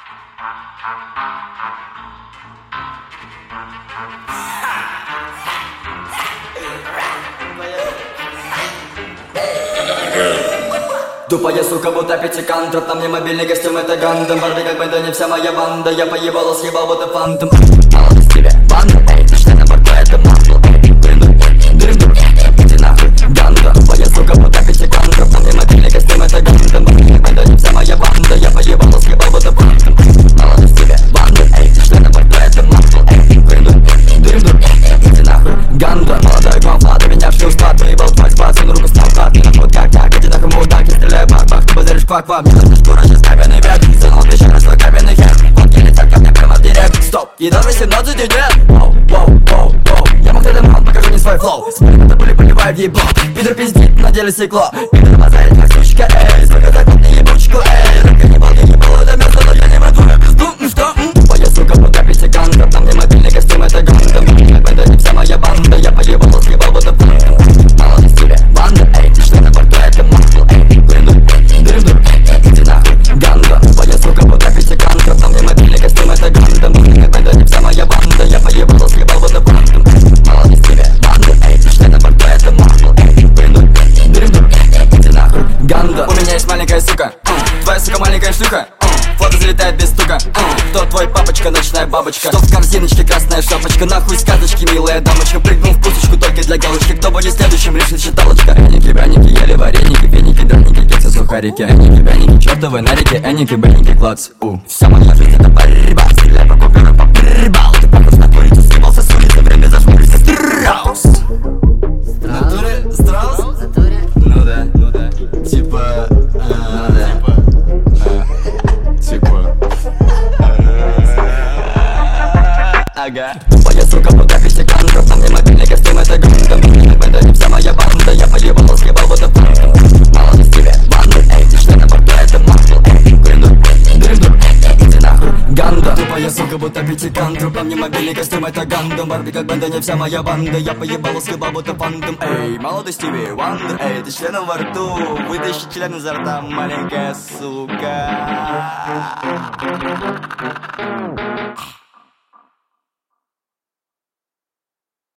Тупая сука, будто пятикантроп. На мне мобильный костюм, это Гандам. Барби как банда, не вся моя банда. Я поебала, съебал, будто фантом. Молодость тебе, банда, эй, ты что на борту, это мамбл, эй. Дрынду, иди нахуй, ганда. Тупая сука, будто пятикантроп. На мне мобильный костюм, это Гандам. Барби как банда, не вся моя банда. Я поебала, съебал, будто фантом. Молодость тебе, банда, эй, ты что на борту, это мамбл, эй. Дрынду, иди нахуй, ганда. Молодой гвамфа, ты меня шлю спад. Поебал твой спад, сын руку стал пад. Меня вот как так, иди нахуй, мудак, я стреляю бах-бах. Ты базаришь пак-пак, мне нужна шкура, сейчас каменный век. Сунул ты еще раз свой каменный хер. Фотки летят ко мне прямо в директ. Стоп, едва 18 и нет. Воу, я мог тогда мал, покажу не свой флоу. Смотри, надо поливаю в ебло. Пидор пиздит, на деле стекло. Пидор мазает, как сучка, эй. Сколько так вот не ебучку, эй. Рыбка не ебал, это место, но я не могу, я пизду, что? Твоя сука, будто пятикантроп. На мне мобильный костюм, это Гандам. Это не вся моя банда, я поебал, съебал, будто фантом. Молодость тебе, банда, эй. Ты что на борту, это мамбл, эй. Дрынду, иди нахуй, ганда. Твоя сука, будто пятикантроп. На мне мобильный костюм, это Гандам. Это не вся моя банда, я поебал, съебал, будто фантом. Молодость тебе, банда, эй. Ты что на борту, это мамбл, эй. Дрынду, иди нахуй, ганда. У меня есть маленькая сука, твоя сука маленькая шлюха. Фото залетает без стука. Кто твой папочка, ночная бабочка? Что в корзиночке, красная шапочка? Нахуй сказочки, милая дамочка. Прыгнул в пусочку только для галочки. Кто будет следующим, решит считалочка. Эники, пряники, ели вареники, феники, драники, кексы, сухарики. Эники, пряники, чертовы нарики, эники, бэники, клац. Вся моя жизнь это борьба. Стреляй по купюрам, по прибал. Ты похож на курицу, съебался с улицы, время зажмурится. Страус. Натуре? Страус? Ну да. Типа... Ага. Твоя сука, будто пятикантроп. На мне мобильный костюм, это Гандам. Это не вся моя банда, я поебал, съебал, будто фантом. Молодость тебе, банда, эй. Ты что на борту, это мамбл, эй. Дрынду, иди нахуй, ганда. Тупая сука, будто пятикантроп. На мне мобильный костюм, это Гандам. Барби как банда, не вся моя банда. Я поебал, съебал, будто фантом. Эй, молодость тебе, ванда, эй. Ты членом во рту, вытащи член изо рта, маленькая сука.